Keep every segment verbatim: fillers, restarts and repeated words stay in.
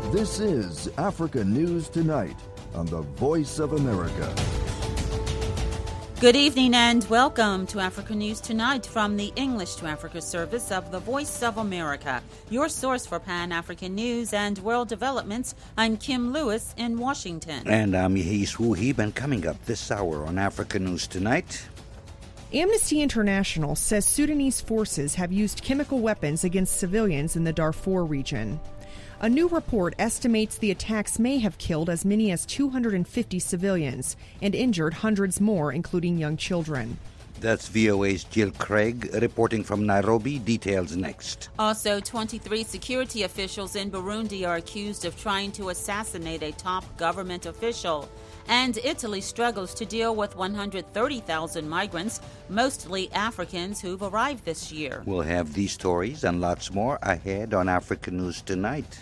This is Africa News Tonight on the Voice of America. Good evening and welcome to Africa News Tonight from the English to Africa service of the Voice of America, your source for Pan-African news and world developments. I'm Kim Lewis in Washington. And I'm Yehis Wuhib, and coming up this hour on Africa News Tonight. Amnesty International says Sudanese forces have used chemical weapons against civilians in the Darfur region. A new report estimates the attacks may have killed as many as two hundred fifty civilians and injured hundreds more, including young children. That's V O A's Jill Craig reporting from Nairobi. Details next. Also, twenty-three security officials in Burundi are accused of trying to assassinate a top government official. And Italy struggles to deal with one hundred thirty thousand migrants, mostly Africans, who've arrived this year. We'll have these stories and lots more ahead on Africa News Tonight.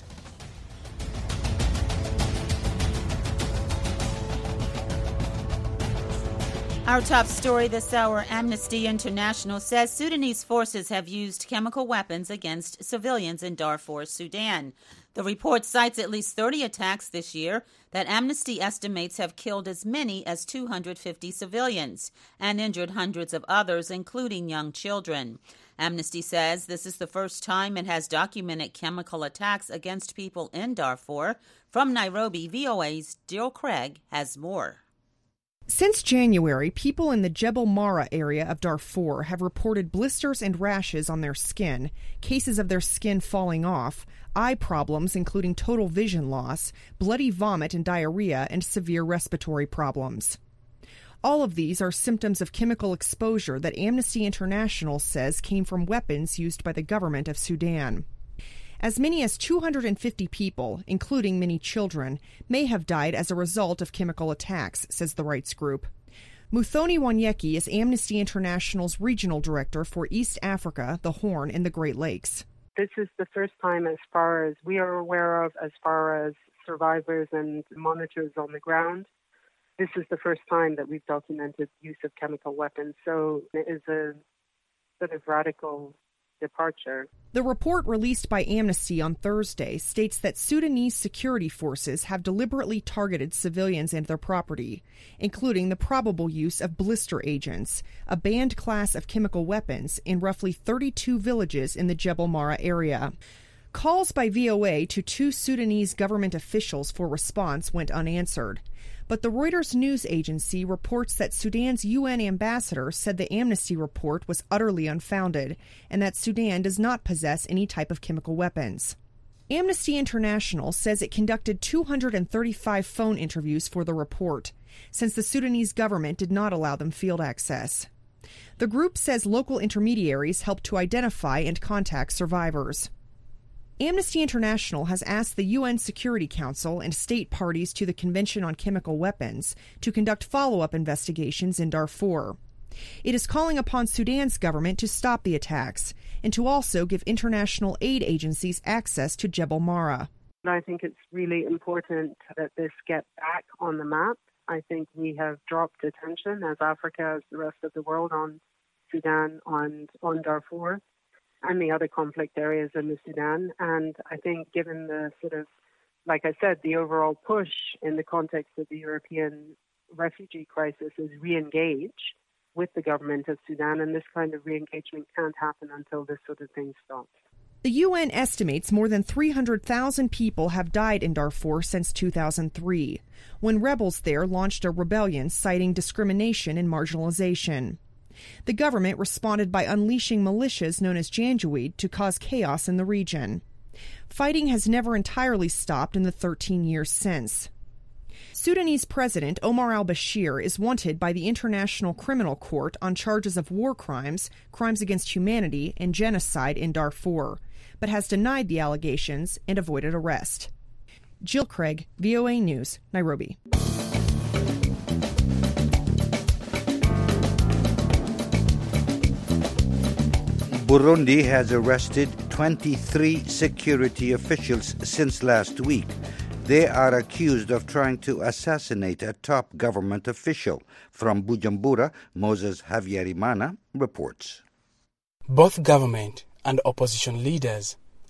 Our top story this hour, Amnesty International says Sudanese forces have used chemical weapons against civilians in Darfur, Sudan. The report cites at least thirty attacks this year that Amnesty estimates have killed as many as two hundred fifty civilians and injured hundreds of others, including young children. Amnesty says this is the first time it has documented chemical attacks against people in Darfur. From Nairobi, V O A's Jill Craig has more. Since January, people in the Jebel Mara area of Darfur have reported blisters and rashes on their skin, cases of their skin falling off, eye problems including total vision loss, bloody vomit and diarrhea, and severe respiratory problems. All of these are symptoms of chemical exposure that Amnesty International says came from weapons used by the government of Sudan. As many as two hundred fifty people, including many children, may have died as a result of chemical attacks, says the rights group. Muthoni Wanyeki is Amnesty International's regional director for East Africa, the Horn, and the Great Lakes. This is the first time, as far as we are aware of, as far as survivors and monitors on the ground, this is the first time that we've documented use of chemical weapons. So it is a sort of radical departure. The report released by Amnesty on Thursday states that Sudanese security forces have deliberately targeted civilians and their property, including the probable use of blister agents, a banned class of chemical weapons, in roughly thirty-two villages in the Jebel Mara area. Calls by V O A to two Sudanese government officials for response went unanswered. But the Reuters news agency reports that Sudan's U N ambassador said the Amnesty report was utterly unfounded and that Sudan does not possess any type of chemical weapons. Amnesty International says it conducted two hundred thirty-five phone interviews for the report, since the Sudanese government did not allow them field access. The group says local intermediaries helped to identify and contact survivors. Amnesty International has asked the U N Security Council and state parties to the Convention on Chemical Weapons to conduct follow-up investigations in Darfur. It is calling upon Sudan's government to stop the attacks and to also give international aid agencies access to Jebel Mara. I think it's really important that this get back on the map. I think we have dropped attention as Africa, as the rest of the world, on Sudan, on, on Darfur, and the other conflict areas in the Sudan. And I think given the sort of, like I said, the overall push in the context of the European refugee crisis is re-engage with the government of Sudan, and this kind of re-engagement can't happen until this sort of thing stops. The U N estimates more than three hundred thousand people have died in Darfur since two thousand three, when rebels there launched a rebellion citing discrimination and marginalization. The government responded by unleashing militias known as Janjaweed to cause chaos in the region. Fighting has never entirely stopped in the thirteen years since. Sudanese President Omar al-Bashir is wanted by the International Criminal Court on charges of war crimes, crimes against humanity, and genocide in Darfur, but has denied the allegations and avoided arrest. Jill Craig, V O A News, Nairobi. Burundi has arrested twenty-three security officials since last week. They are accused of trying to assassinate a top government official. From Bujumbura, Moses Havyarimana reports. Both government and opposition leaders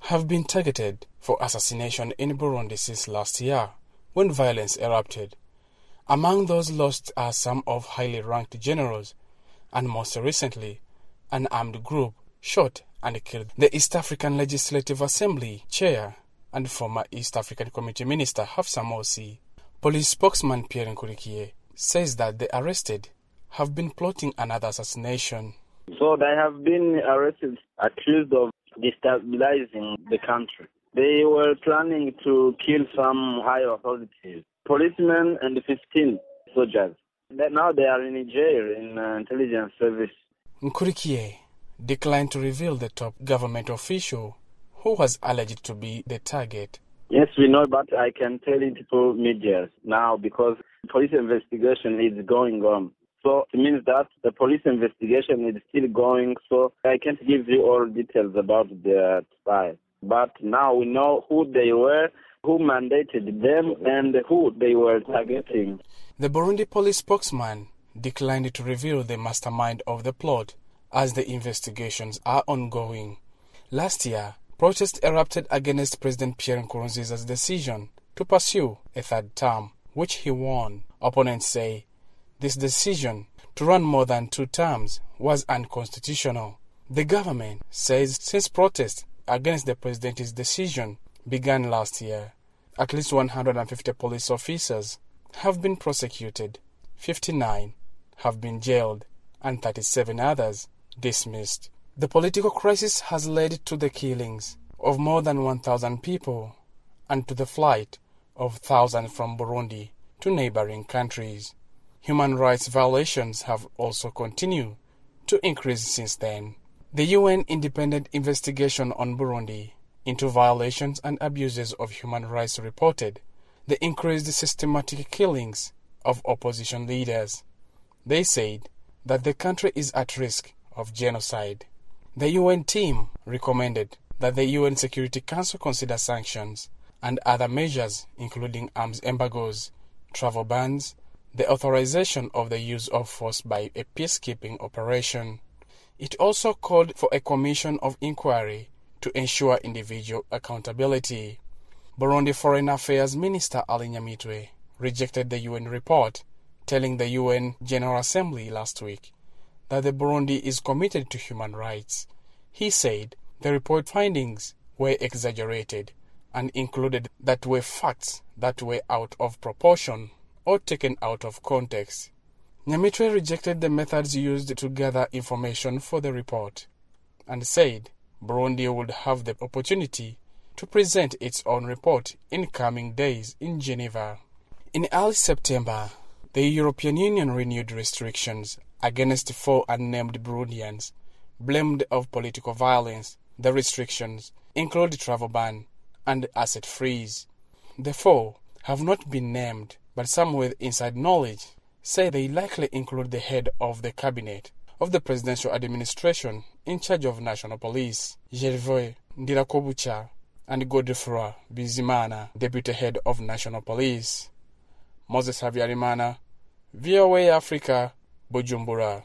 have been targeted for assassination in Burundi since last year, when violence erupted. Among those lost are some of highly ranked generals, and most recently, an armed group shot and killed the East African Legislative Assembly chair and former East African Community Minister Hafsa Mosi. Police spokesman Pierre Nkurikiye says that the arrested have been plotting another assassination. So they have been arrested, accused of destabilizing the country. They were planning to kill some high authorities, policemen and fifteen soldiers. Now they are in jail in uh, intelligence service. Nkurikiye declined to reveal the top government official who was alleged to be the target. Yes, we know, but I can tell it to media now because police investigation is going on. So it means that the police investigation is still going, so I can't give you all details about the spy. But now we know who they were, who mandated them, and who they were targeting. The Burundi police spokesman declined to reveal the mastermind of the plot as the investigations are ongoing. Last year, protests erupted against President Pierre Nkurunziza's decision to pursue a third term, which he won. Opponents say this decision to run more than two terms was unconstitutional. The government says since protests against the president's decision began last year, at least one hundred fifty police officers have been prosecuted, fifty-nine have been jailed, and thirty-seven others dismissed. The political crisis has led to the killings of more than one thousand people and to the flight of thousands from Burundi to neighboring countries. Human rights violations have also continued to increase since then. The U N independent investigation on Burundi into violations and abuses of human rights reported the increased systematic killings of opposition leaders. They said that the country is at risk of genocide. The U N team recommended that the U N Security Council consider sanctions and other measures including arms embargoes, travel bans, the authorization of the use of force by a peacekeeping operation. It also called for a commission of inquiry to ensure individual accountability. Burundi Foreign Affairs Minister Ali Nyamitwe rejected the U N report, telling the U N General Assembly last week that the Burundi is committed to human rights. He said the report findings were exaggerated and included that were facts that were out of proportion or taken out of context. Nyamitwe rejected the methods used to gather information for the report and said Burundi would have the opportunity to present its own report in coming days in Geneva. In early September, the European Union renewed restrictions against four unnamed Burundians blamed of political violence. The restrictions include travel ban and asset freeze. The four have not been named, but some with inside knowledge say they likely include the head of the cabinet of the presidential administration in charge of national police, Gervais Ndirakobucha, and Godefroy Bizimana, deputy head of national police. Moses Habyarimana, V O A Africa, Bujumbura.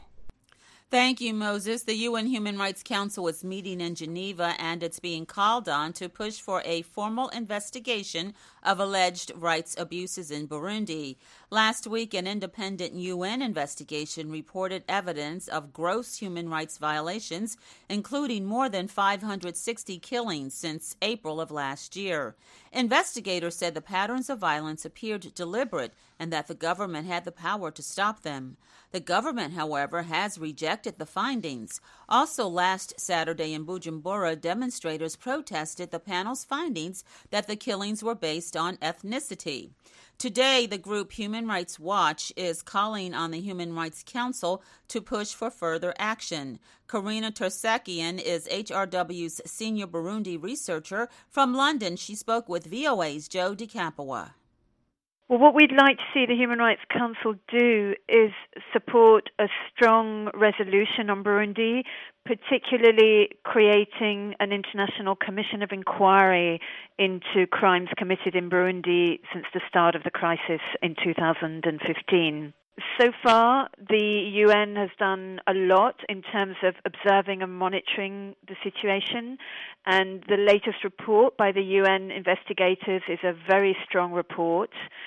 Thank you, Moses. The U N Human Rights Council is meeting in Geneva, and it's being called on to push for a formal investigation of alleged rights abuses in Burundi. Last week, an independent U N investigation reported evidence of gross human rights violations, including more than five hundred sixty killings since April of last year. Investigators said the patterns of violence appeared deliberate and that the government had the power to stop them. The government, however, has rejected the findings. Also, last Saturday in Bujumbura, demonstrators protested the panel's findings that the killings were based on ethnicity. Today, the group Human Rights Watch is calling on the Human Rights Council to push for further action. Karina Tersakian is H R W's senior Burundi researcher. From London, she spoke with V O A's Joe DeCapua. Well, what we'd like to see the Human Rights Council do is support a strong resolution on Burundi, particularly creating an international commission of inquiry into crimes committed in Burundi since the start of the crisis in two thousand fifteen. So far, the U N has done a lot in terms of observing and monitoring the situation, and the latest report by the U N investigators is a very strong report,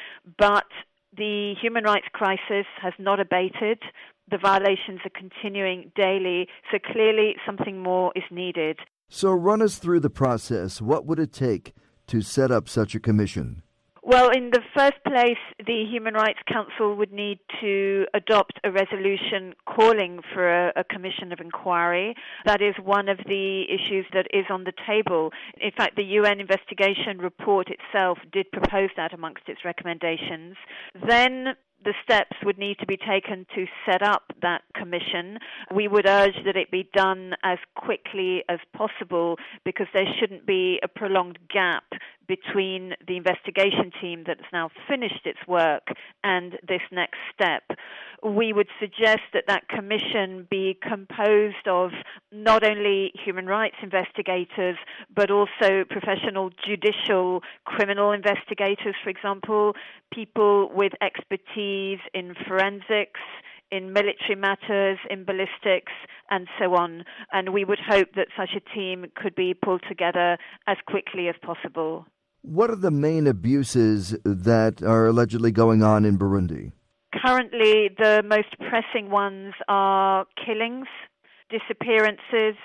but the human rights crisis has not abated. The violations are continuing daily, so clearly something more is needed. So run us through the process. What would it take to set up such a commission? Well, in the first place, the Human Rights Council would need to adopt a resolution calling for a, a commission of inquiry. That is one of the issues that is on the table. In fact, the U N investigation report itself did propose that amongst its recommendations. Then the steps would need to be taken to set up that commission. We would urge that it be done as quickly as possible because there shouldn't be a prolonged gap between the investigation team that has now finished its work and this next step. We would suggest that that commission be composed of not only human rights investigators, but also professional judicial criminal investigators, for example, people with expertise in forensics, in military matters, in ballistics, and so on. And we would hope that such a team could be pulled together as quickly as possible. What are the main abuses that are allegedly going on in Burundi? Currently, the most pressing ones are killings, disappearances,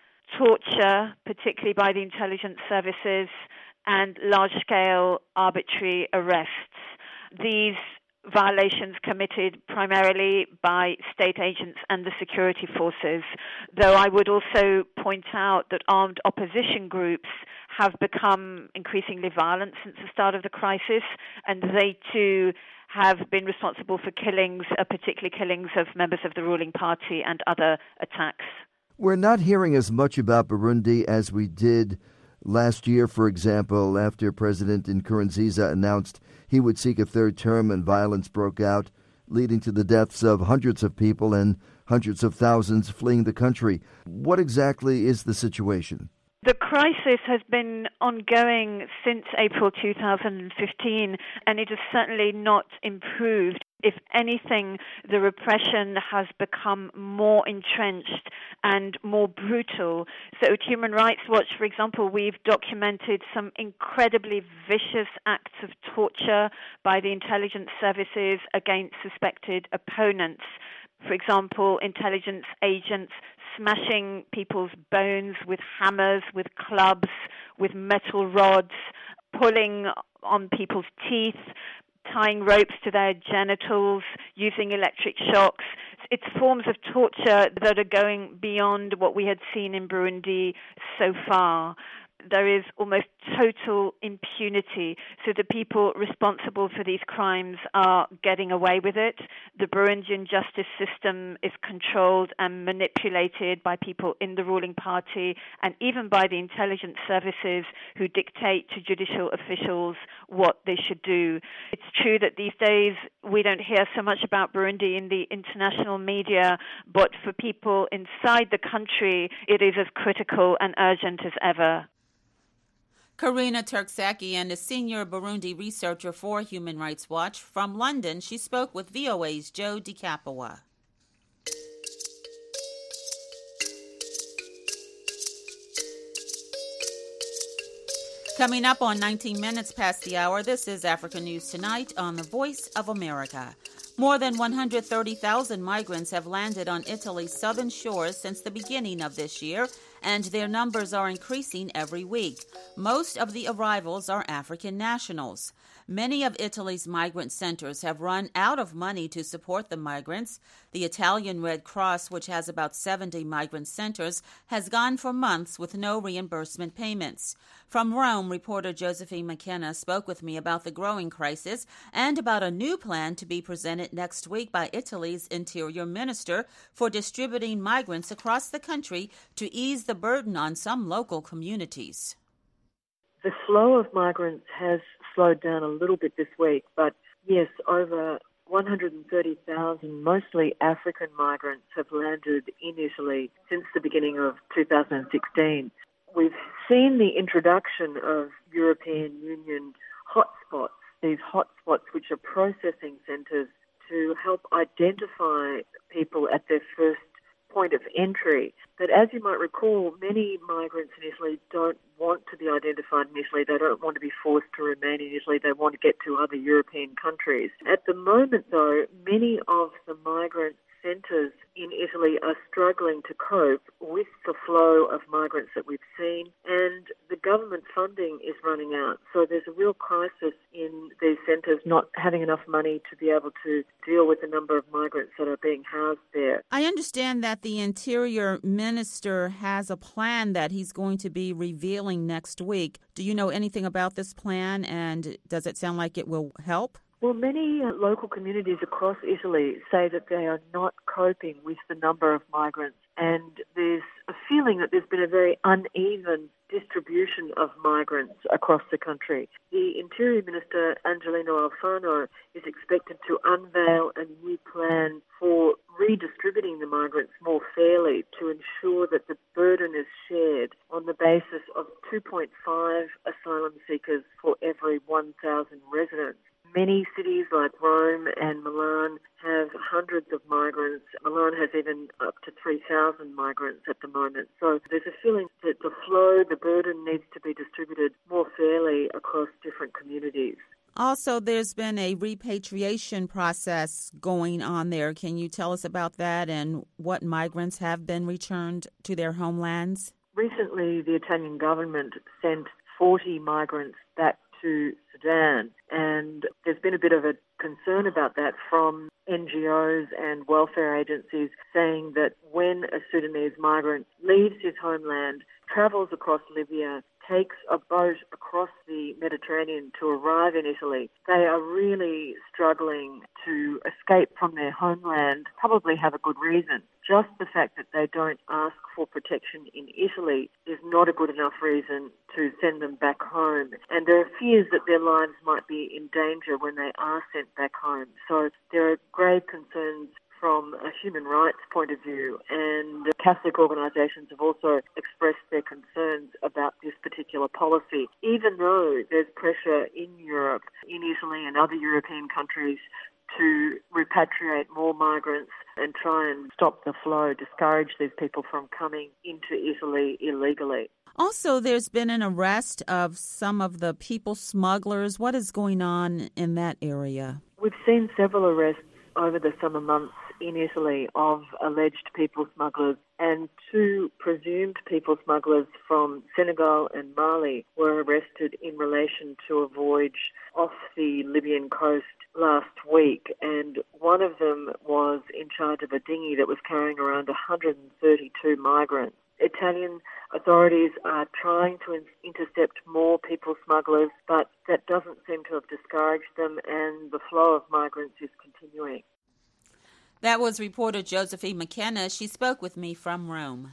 torture, particularly by the intelligence services, and large-scale arbitrary arrests. These violations committed primarily by state agents and the security forces, though I would also point out that armed opposition groups have become increasingly violent since the start of the crisis, and they too have been responsible for killings, uh, particularly killings of members of the ruling party and other attacks. We're not hearing as much about Burundi as we did last year, for example, after President Nkurunziza announced he would seek a third term and violence broke out, leading to the deaths of hundreds of people and hundreds of thousands fleeing the country. What exactly is the situation? The crisis has been ongoing since April two thousand fifteen, and it has certainly not improved. If anything, the repression has become more entrenched and more brutal. So at Human Rights Watch, for example, we've documented some incredibly vicious acts of torture by the intelligence services against suspected opponents. For example, intelligence agents smashing people's bones with hammers, with clubs, with metal rods, pulling on people's teeth, tying ropes to their genitals, using electric shocks. It's forms of torture that are going beyond what we had seen in Burundi so far. There is almost total impunity. So the people responsible for these crimes are getting away with it. The Burundian justice system is controlled and manipulated by people in the ruling party and even by the intelligence services who dictate to judicial officials what they should do. It's true that these days we don't hear so much about Burundi in the international media, but for people inside the country, it is as critical and urgent as ever. Karina Turksakian is senior Burundi researcher for Human Rights Watch. From London, she spoke with V O A's Joe DiCapua. Coming up on nineteen minutes past the hour, this is Africa News Tonight on the Voice of America. More than one hundred thirty thousand migrants have landed on Italy's southern shores since the beginning of this year, and their numbers are increasing every week. Most of the arrivals are African nationals. Many of Italy's migrant centers have run out of money to support the migrants. The Italian Red Cross, which has about seventy migrant centers, has gone for months with no reimbursement payments. From Rome, reporter Josephine McKenna spoke with me about the growing crisis and about a new plan to be presented next week by Italy's Interior Minister for distributing migrants across the country to ease the burden on some local communities. The flow of migrants has slowed down a little bit this week, but yes, over one hundred thirty thousand, mostly African migrants, have landed in Italy since the beginning of two thousand sixteen. We've seen the introduction of European Union hotspots, these hotspots which are processing centres to help identify people at their first point of entry. But as you might recall, many migrants in Italy don't want to be identified in Italy. They don't want to be forced to remain in Italy. They want to get to other European countries. At the moment, though, many of the migrant centres in Italy are struggling to cope with the flow of migrants that we've seen, and the government funding is running out. So there's a real crisis in these centres not having enough money to be able to deal with the number of migrants that are being housed there. I understand that the Interior Minister has a plan that he's going to be revealing next week. Do you know anything about this plan, and does it sound like it will help? Well, many uh, local communities across Italy say that they are not coping with the number of migrants, and there's a feeling that there's been a very uneven distribution of migrants across the country. The Interior Minister, Angelino Alfano, is expected to unveil a new plan for redistributing the migrants more fairly to ensure that the burden is shared on the basis of two point five asylum seekers for every one thousand residents. Many cities like Rome and Milan have hundreds of migrants. Milan has even up to three thousand migrants at the moment. So there's a feeling that the flow, the burden needs to be distributed more fairly across different communities. Also, there's been a repatriation process going on there. Can you tell us about that and what migrants have been returned to their homelands? Recently, the Italian government sent forty migrants back to Sudan, and there's been a bit of a concern about that from N G Os and welfare agencies, saying that when a Sudanese migrant leaves his homeland, travels across Libya, takes a boat across the Mediterranean to arrive in Italy, they are really struggling to escape from their homeland, probably have a good reason. Just the fact that they don't ask for protection in Italy is not a good enough reason to send them back home. And there are fears that their lives might be in danger when they are sent back home. So there are grave concerns from a human rights point of view, and Catholic organisations have also expressed their concerns about this particular policy, even though there's pressure in Europe, in Italy and other European countries to repatriate more migrants and try and stop the flow, discourage these people from coming into Italy illegally. Also, there's been an arrest of some of the people smugglers. What is going on in that area? We've seen several arrests over the summer months in Italy of alleged people smugglers, and two presumed people smugglers from Senegal and Mali were arrested in relation to a voyage off the Libyan coast last week, and one of them was in charge of a dinghy that was carrying around one hundred thirty-two migrants. Italian authorities are trying to in- intercept more people smugglers, but that doesn't seem to have discouraged them, and the flow of migrants is continuing. That was reporter Josephine McKenna. She spoke with me from Rome.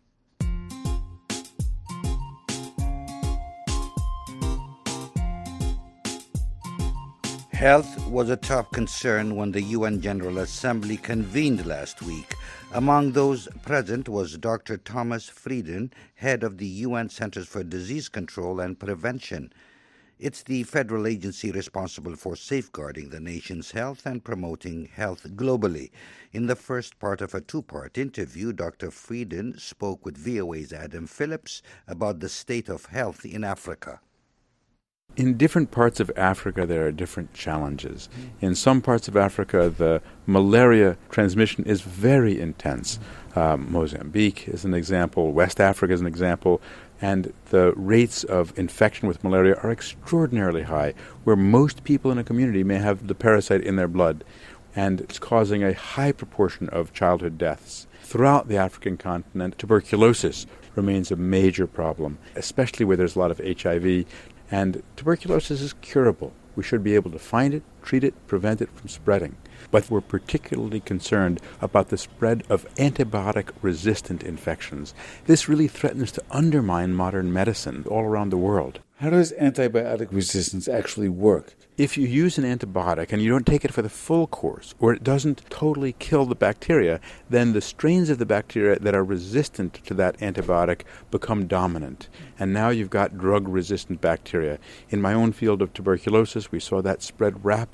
Health was a top concern when the U N General Assembly convened last week. Among those present was Doctor Thomas Frieden, head of the U N Centers for Disease Control and Prevention. It's the federal agency responsible for safeguarding the nation's health and promoting health globally. In the first part of a two-part interview, Doctor Frieden spoke with V O A's Adam Phillips about the state of health in Africa. In different parts of Africa, there are different challenges. In some parts of Africa, the malaria transmission is very intense. Um, Mozambique is an example, West Africa is an example, and the rates of infection with malaria are extraordinarily high, where most people in a community may have the parasite in their blood, and it's causing a high proportion of childhood deaths. Throughout the African continent, tuberculosis remains a major problem, especially where there's a lot of H I V. And tuberculosis is curable. We should be able to find it, treat it, prevent it from spreading. But we're particularly concerned about the spread of antibiotic-resistant infections. This really threatens to undermine modern medicine all around the world. How does antibiotic resistance actually work? If you use an antibiotic and you don't take it for the full course, or it doesn't totally kill the bacteria, then the strains of the bacteria that are resistant to that antibiotic become dominant. And now you've got drug-resistant bacteria. In my own field of tuberculosis, we saw that spread rapidly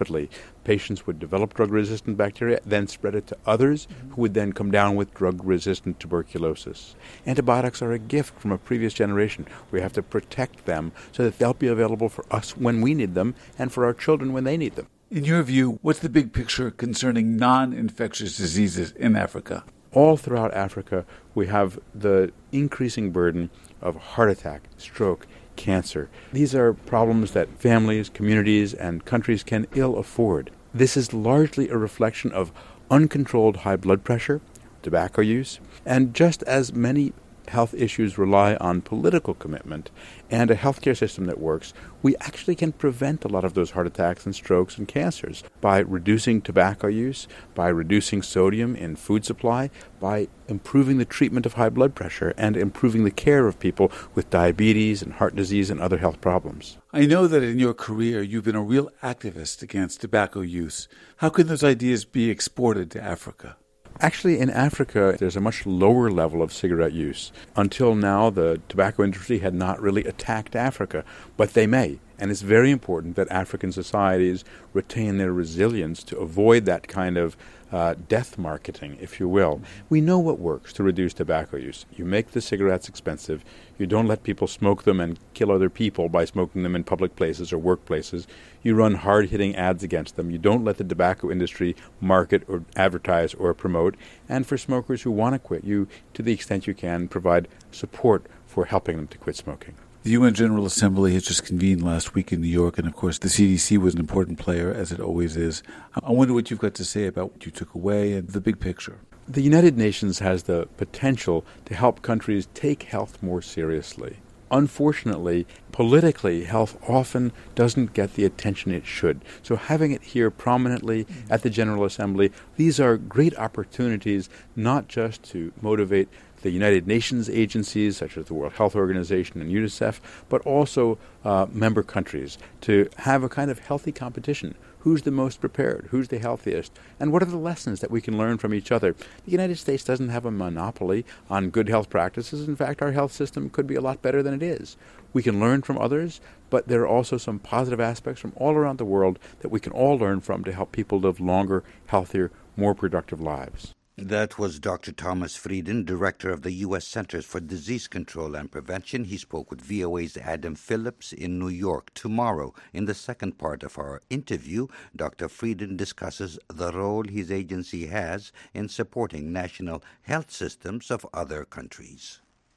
rapidly, patients would develop drug-resistant bacteria, then spread it to others who would then come down with drug-resistant tuberculosis. Antibiotics are a gift from a previous generation. We have to protect them so that they'll be available for us when we need them and for our children when they need them. In your view, what's the big picture concerning non-infectious diseases in Africa? All throughout Africa, we have the increasing burden of heart attack, stroke, cancer. These are problems that families, communities, and countries can ill afford. This is largely a reflection of uncontrolled high blood pressure, tobacco use, and just as many health issues rely on political commitment and a healthcare system that works, we actually can prevent a lot of those heart attacks and strokes and cancers by reducing tobacco use, by reducing sodium in food supply, by improving the treatment of high blood pressure and improving the care of people with diabetes and heart disease and other health problems. I know that in your career you've been a real activist against tobacco use. How can those ideas be exported to Africa? Actually, in Africa, there's a much lower level of cigarette use. Until now, the tobacco industry had not really attacked Africa, but they may. And it's very important that African societies retain their resilience to avoid that kind of uh, death marketing, if you will. We know what works to reduce tobacco use. You make the cigarettes expensive. You don't let people smoke them and kill other people by smoking them in public places or workplaces. You run hard-hitting ads against them. You don't let the tobacco industry market or advertise or promote. And for smokers who want to quit, you, to the extent you can, provide support for helping them to quit smoking. The U N General Assembly has just convened last week in New York, and of course the C D C was an important player, as it always is. I wonder what you've got to say about what you took away and the big picture. The United Nations has the potential to help countries take health more seriously. Unfortunately, politically, health often doesn't get the attention it should. So having it here prominently at the General Assembly, these are great opportunities not just to motivate the United Nations agencies, such as the World Health Organization and UNICEF, but also uh, member countries to have a kind of healthy competition. Who's the most prepared? Who's the healthiest? And what are the lessons that we can learn from each other? The United States doesn't have a monopoly on good health practices. In fact, our health system could be a lot better than it is. We can learn from others, but there are also some positive aspects from all around the world that we can all learn from to help people live longer, healthier, more productive lives. That was Doctor Thomas Frieden, director of the U S Centers for Disease Control and Prevention. He spoke with V O A's Adam Phillips in New York. Tomorrow, in the second part of our interview, Doctor Frieden discusses the role his agency has in supporting national health systems of other countries.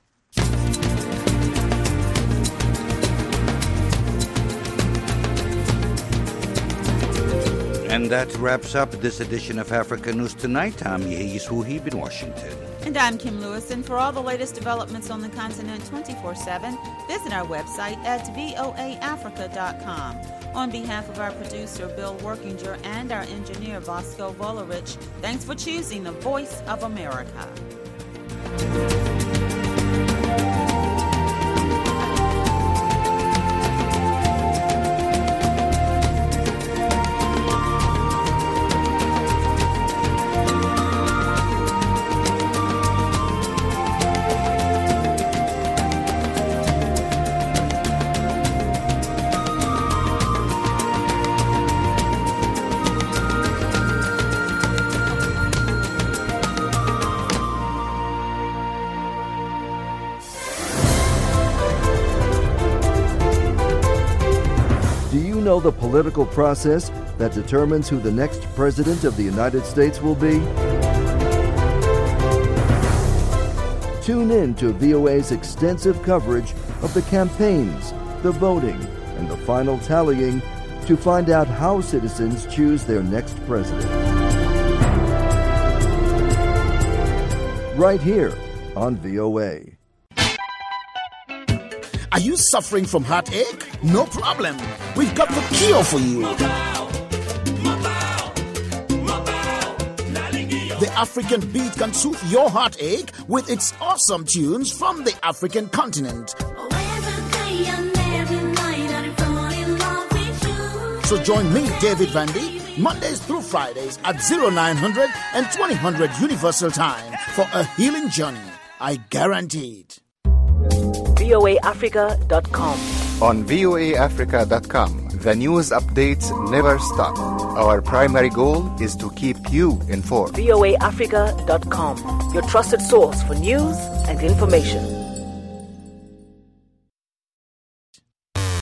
And that wraps up this edition of Africa News Tonight. I'm Yehi Suhib in Washington. And I'm Kim Lewis. And for all the latest developments on the continent twenty-four seven, visit our website at voa africa dot com. On behalf of our producer, Bill Workinger, and our engineer, Bosco Volerich, thanks for choosing the Voice of America. Know the political process that determines who the next president of the United States will be? Tune in to V O A's extensive coverage of the campaigns, the voting, and the final tallying to find out how citizens choose their next president. Right here on V O A. Are you suffering from heartache? No problem. We've got the cure for you. The African Beat can soothe your heartache with its awesome tunes from the African continent. So join me, David Vandy, Mondays through Fridays at oh nine hundred and twenty hundred Universal Time for a healing journey. I guarantee it. voa africa dot com. On voa africa dot com, The news updates never stop. Our primary goal is to keep you informed. V O A Africa dot com, your trusted source for news and information.